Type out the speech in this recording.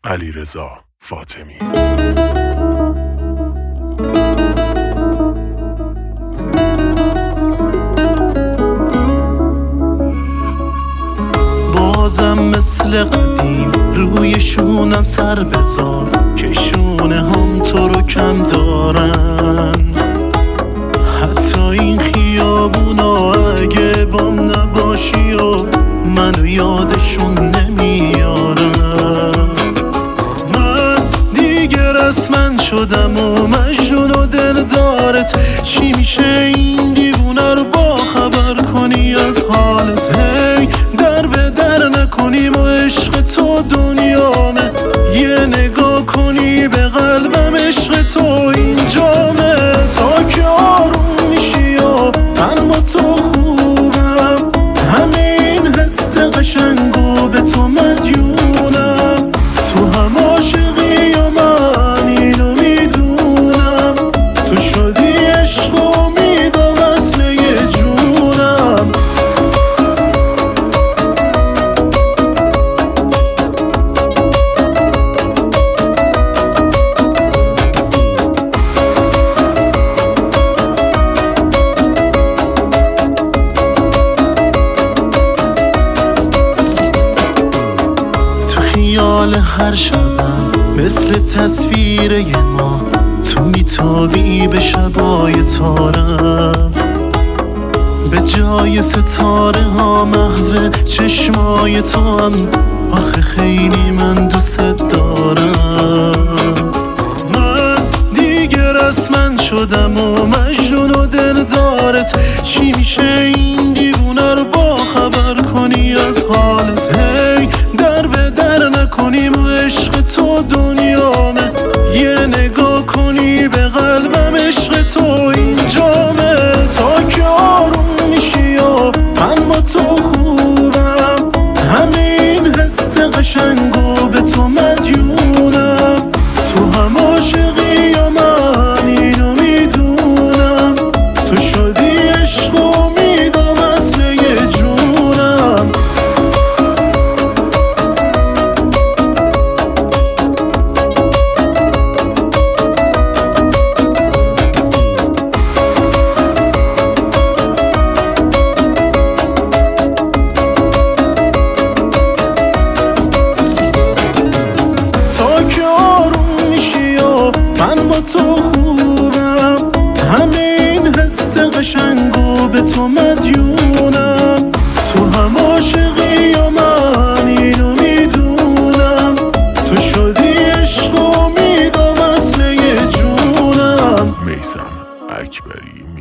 علیرضا فاطمی. بازم مثل قدیم روی شونم سر بذار که شونه هم تو رو کم دارن. حتی این خیابونا اگه بام نباشی و منو یادشون نمیارم. من دیگه رسما شدم و مجنون و دلدارت. چی میشه این دیوونه رو با خبر کنی از حالت؟ هی در به در نکنیم و عشق تو دنیامه. یه نگاه کنی به قلبم عشق تو اینجامه. تا که آروم میشی و من با تو خوبم. همین حس قشنگو به تو مدیونم. تو هم عاشقی و من اینو میدونم. تو شدی عشق و امید و وصل یه جونم. خیال هر شبم مثل تصویر یه ما تو میتابی به شبای تارم. به جای ستاره ها محو چشمای تو هم. آخه خیلی من دوست دارم. من دیگه رسما شدم و مجنون و دلدارت. چی میشه این دیوونه رو با خبر کنی از حالت؟ هی در به در نکنیم و عشق تو دنیامه. یه نگاه کنی به قلبم عشق تو اینجامه. تا که آروم میشی و من با تو خوبم. همین حس قشنگو به تو مدیونم. تو هم عاشقی و من اینو میدونم. تو شدی عشق و امید و وصل یه جونم. من با تو خوبم. همین حس قشنگو به تو مدیونم. تو هم عاشقی و من اینو میدونم. تو شدی عشق و امید و وصل یه جونم. میثم اکبری.